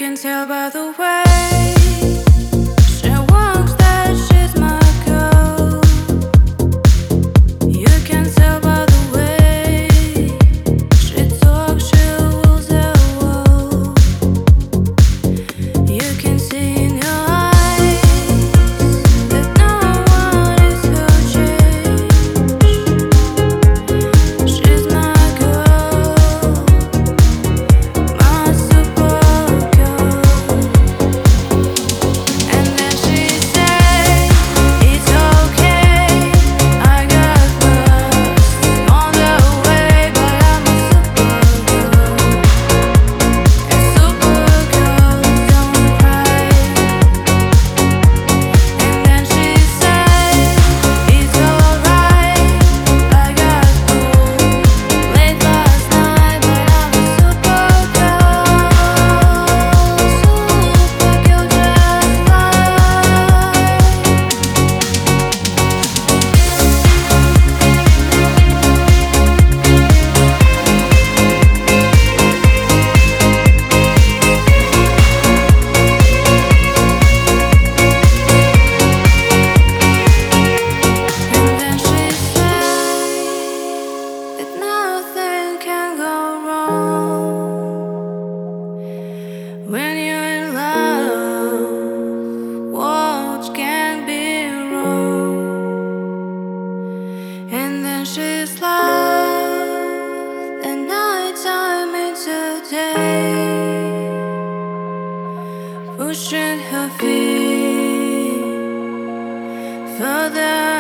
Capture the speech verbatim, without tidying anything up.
can tell by the way she walks that she's my girl. You can tell by the way she talks, she rules the world. You can see in her eyes that no one is her change. She's my girl, my super girl. And then she said, it's okay, I got lost on the way, but I'm a super girl. And super girls don't cry. And then she said, it's alright, I got home late last night, but I'm a super girl. Super girl just And then she said that nothing can go wrong when you're in love. What can be wrong? And then she's lost, and nighttime into day, pushing her feet further